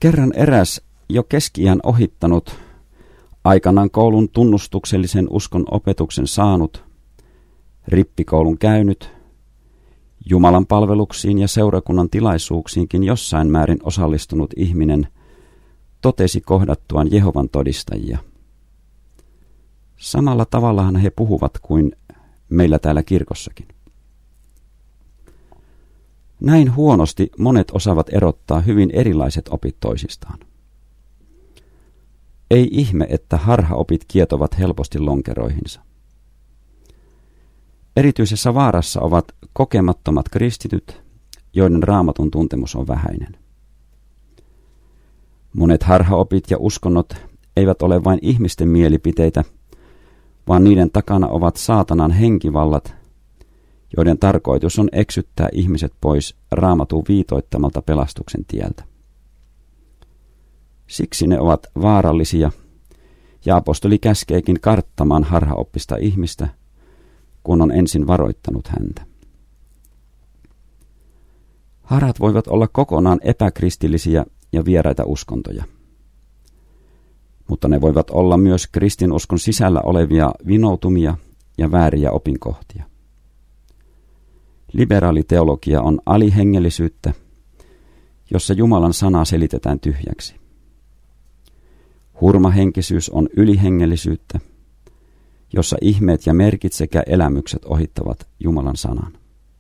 Kerran eräs jo keski-iän ohittanut, aikanaan koulun tunnustuksellisen uskon opetuksen saanut, rippikoulun käynyt, Jumalan palveluksiin ja seurakunnan tilaisuuksiinkin jossain määrin osallistunut ihminen totesi kohdattuaan Jehovan todistajia. Samalla tavallahan he puhuvat kuin meillä täällä kirkossakin. Näin huonosti monet osaavat erottaa hyvin erilaiset opit toisistaan. Ei ihme, että harhaopit kietovat helposti lonkeroihinsa. Erityisessä vaarassa ovat kokemattomat kristityt, joiden Raamatun tuntemus on vähäinen. Monet harhaopit ja uskonnot eivät ole vain ihmisten mielipiteitä, vaan niiden takana ovat saatanan henkivallat, joiden tarkoitus on eksyttää ihmiset pois Raamatun viitoittamalta pelastuksen tieltä. Siksi ne ovat vaarallisia, ja apostoli käskeekin karttamaan harhaoppista ihmistä, kun on ensin varoittanut häntä. Harhat voivat olla kokonaan epäkristillisiä ja vieraita uskontoja. Mutta ne voivat olla myös kristinuskon sisällä olevia vinoutumia ja vääriä opinkohtia. Liberaaliteologia on alihengellisyyttä, jossa Jumalan sana selitetään tyhjäksi. Hurmahenkisyys on ylihengellisyyttä, jossa ihmeet ja merkit sekä elämykset ohittavat Jumalan sanan.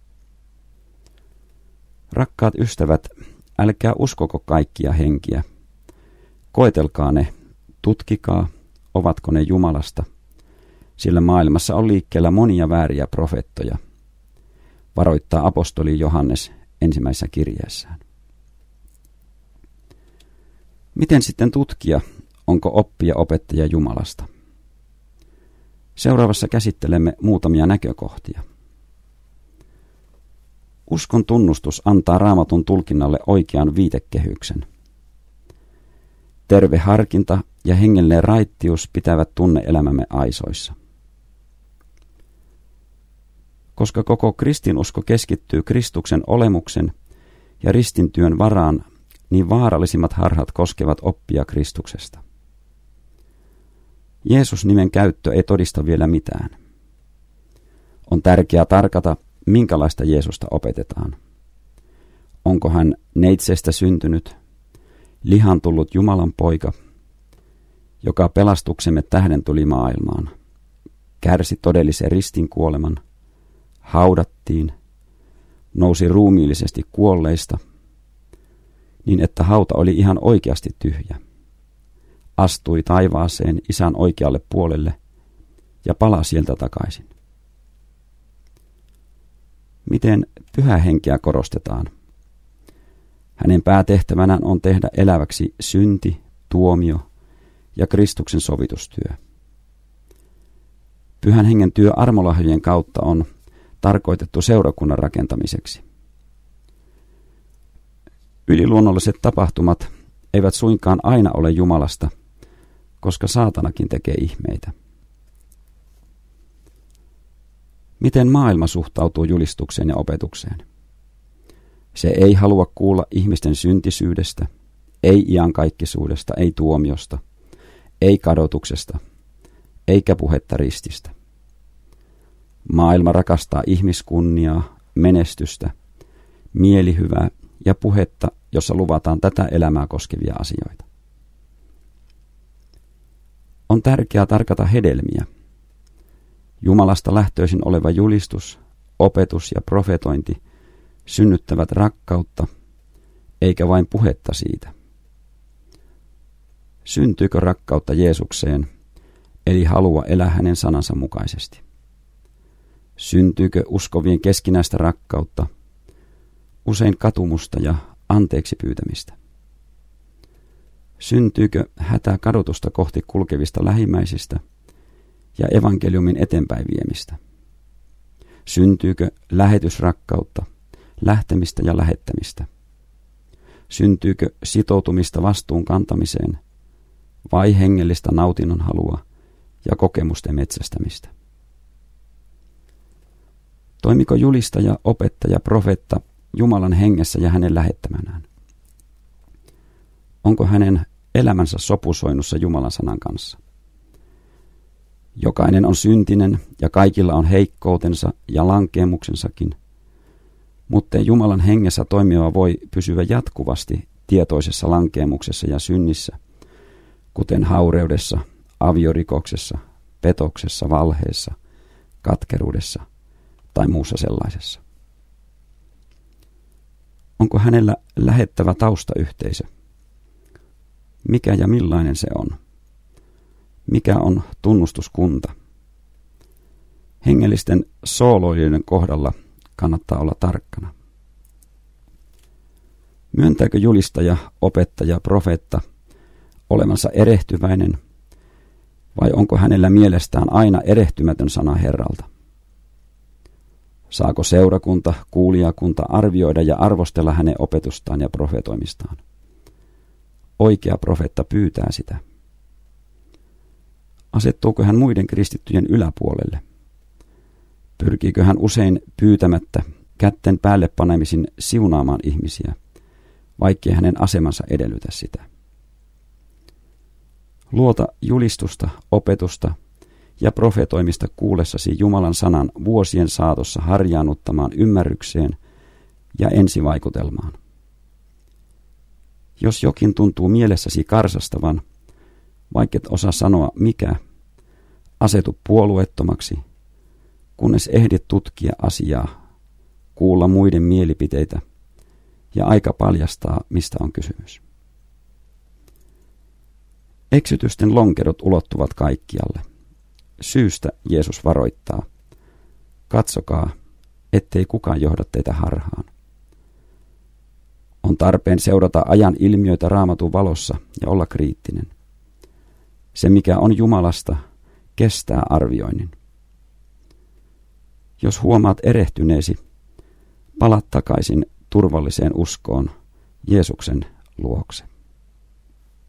Rakkaat ystävät, älkää uskoko kaikkia henkiä. Koetelkaa ne, tutkikaa, ovatko ne Jumalasta, sillä maailmassa on liikkeellä monia vääriä profeettoja, varoittaa apostoli Johannes ensimmäisessä kirjeessään. Miten sitten tutkia, onko oppi ja opettaja Jumalasta? Seuraavassa käsittelemme muutamia näkökohtia. Uskon tunnustus antaa Raamatun tulkinnalle oikean viitekehyksen. Terve harkinta ja hengellinen raittius pitävät tunne-elämämme aisoissa. Koska koko kristinusko keskittyy Kristuksen olemuksen ja ristintyön varaan, niin vaarallisimmat harhat koskevat oppia Kristuksesta. Jeesus-nimen käyttö ei todista vielä mitään. On tärkeää tarkata, minkälaista Jeesusta opetetaan. Onko hän neitsestä syntynyt, lihan tullut Jumalan poika, joka pelastuksemme tähden tuli maailmaan, kärsi todellisen ristinkuoleman, haudattiin, nousi ruumiillisesti kuolleista, niin että hauta oli ihan oikeasti tyhjä, astui taivaaseen Isän oikealle puolelle ja palasi sieltä takaisin. Miten Pyhää Henkeä korostetaan? Hänen päätehtävänään on tehdä eläväksi synti, tuomio ja Kristuksen sovitustyö. Pyhän Hengen työ armolahjojen kautta on tarkoitettu seurakunnan rakentamiseksi. Yliluonnolliset tapahtumat eivät suinkaan aina ole Jumalasta, koska saatanakin tekee ihmeitä. Miten maailma suhtautuu julistukseen ja opetukseen? Se ei halua kuulla ihmisten syntisyydestä, ei iankaikkisuudesta, ei tuomiosta, ei kadotuksesta, eikä puhetta rististä. Maailma rakastaa ihmiskunniaa, menestystä, mielihyvää ja puhetta, jossa luvataan tätä elämää koskevia asioita. On tärkeää tarkata hedelmiä. Jumalasta lähtöisin oleva julistus, opetus ja profetointi synnyttävät rakkautta, eikä vain puhetta siitä. Syntyykö rakkautta Jeesukseen, eli halua elää hänen sanansa mukaisesti? Syntyykö uskovien keskinäistä rakkautta, usein katumusta ja anteeksi pyytämistä? Syntyykö hätää kadotusta kohti kulkevista lähimmäisistä ja evankeliumin eteenpäin viemistä? Syntyykö lähetysrakkautta, lähtemistä ja lähettämistä? Syntyykö sitoutumista vastuun kantamiseen vai hengellistä nautinnon halua ja kokemusten metsästämistä? Toimiko julistaja, opettaja, profeetta Jumalan hengessä ja hänen lähettämänään? Onko hänen elämänsä sopusoinnussa Jumalan sanan kanssa? Jokainen on syntinen ja kaikilla on heikkoutensa ja lankeemuksensakin, mutta Jumalan hengessä toimiva voi pysyä jatkuvasti tietoisessa lankeemuksessa ja synnissä, kuten haureudessa, aviorikoksessa, petoksessa, valheessa, katkeruudessa tai muussa sellaisessa. Onko hänellä lähettävä taustayhteisö? Mikä ja millainen se on? Mikä on tunnustuskunta? Hengellisten sooloilijoiden kohdalla kannattaa olla tarkkana. Myöntääkö julistaja, opettaja, profeetta olevansa erehtyväinen, vai onko hänellä mielestään aina erehtymätön sana Herralta? Saako seurakunta, kuulijakunta arvioida ja arvostella hänen opetustaan ja profetoimistaan? Oikea profeetta pyytää sitä. Asettuuko hän muiden kristittyjen yläpuolelle? Pyrkiikö hän usein pyytämättä kätten päälle panemisin siunaamaan ihmisiä, vaikkei hänen asemansa edellytä sitä? Luota julistusta, opetusta ja profetoimista kuullessasi Jumalan sanan vuosien saatossa harjaannuttamaan ymmärrykseen ja ensivaikutelmaan. Jos jokin tuntuu mielessäsi karsastavan, vaikket osaa sanoa mikä, asetu puolueettomaksi, kunnes ehdit tutkia asiaa, kuulla muiden mielipiteitä ja aika paljastaa, mistä on kysymys. Eksytysten lonkerot ulottuvat kaikkialle. Syystä Jeesus varoittaa. Katsokaa, ettei kukaan johda teitä harhaan. On tarpeen seurata ajan ilmiöitä Raamatun valossa ja olla kriittinen. Se, mikä on Jumalasta, kestää arvioinnin. Jos huomaat erehtyneesi, pala takaisin turvalliseen uskoon Jeesuksen luokse.